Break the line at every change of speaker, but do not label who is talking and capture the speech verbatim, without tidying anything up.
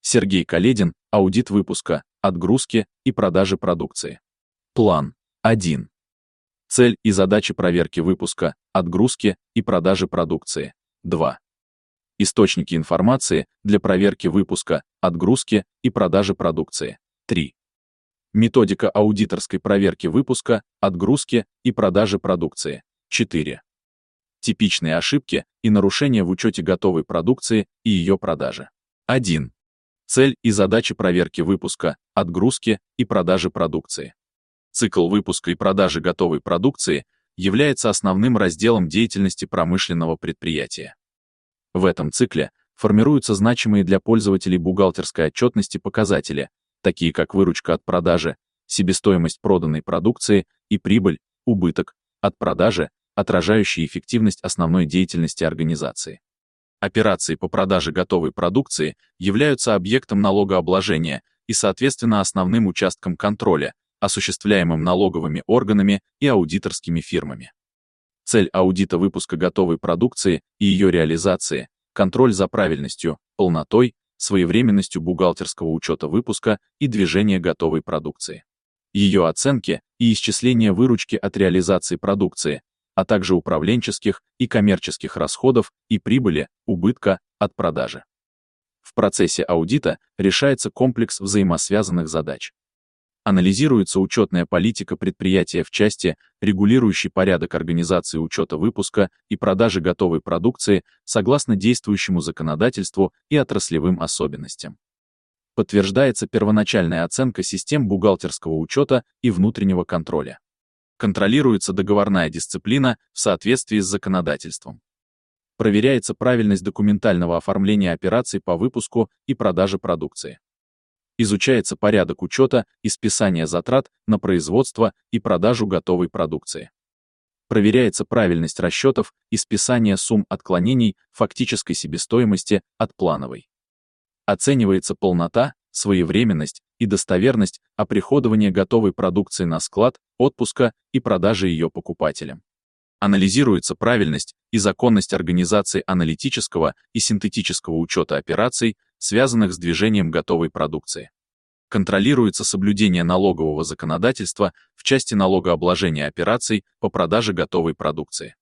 Сергей Каледин, аудит выпуска, отгрузки и продажи продукции. План. один. Цель и задачи проверки выпуска, отгрузки и продажи продукции. два. Источники информации для проверки выпуска, отгрузки и продажи продукции. три. Методика аудиторской проверки выпуска, отгрузки и продажи продукции. четыре. Типичные ошибки и нарушения в учете готовой продукции и ее продажи. один. Цель и задачи проверки выпуска, отгрузки и продажи продукции. Цикл выпуска и продажи готовой продукции является основным разделом деятельности промышленного предприятия. В этом цикле формируются значимые для пользователей бухгалтерской отчетности показатели, такие как выручка от продажи, себестоимость проданной продукции и прибыль, убыток от продажи, отражающие эффективность основной деятельности организации. Операции по продаже готовой продукции являются объектом налогообложения и, соответственно, основным участком контроля, осуществляемым налоговыми органами и аудиторскими фирмами. Цель аудита выпуска готовой продукции и ее реализации – контроль за правильностью, полнотой, своевременностью бухгалтерского учета выпуска и движения готовой продукции. Ее оценки и исчисление выручки от реализации продукции, а также управленческих и коммерческих расходов и прибыли, убытка от продажи. В процессе аудита решается комплекс взаимосвязанных задач. Анализируется учетная политика предприятия в части, регулирующей порядок организации учета выпуска и продажи готовой продукции согласно действующему законодательству и отраслевым особенностям. Подтверждается первоначальная оценка систем бухгалтерского учета и внутреннего контроля. Контролируется договорная дисциплина в соответствии с законодательством. Проверяется правильность документального оформления операций по выпуску и продаже продукции. Изучается порядок учета и списания затрат на производство и продажу готовой продукции. Проверяется правильность расчетов и списания сумм отклонений фактической себестоимости от плановой. Оценивается полнота, своевременность и достоверность оприходования готовой продукции на склад, отпуска и продажи ее покупателям. Анализируется правильность и законность организации аналитического и синтетического учета операций, связанных с движением готовой продукции. Контролируется соблюдение налогового законодательства в части налогообложения операций по продаже готовой продукции.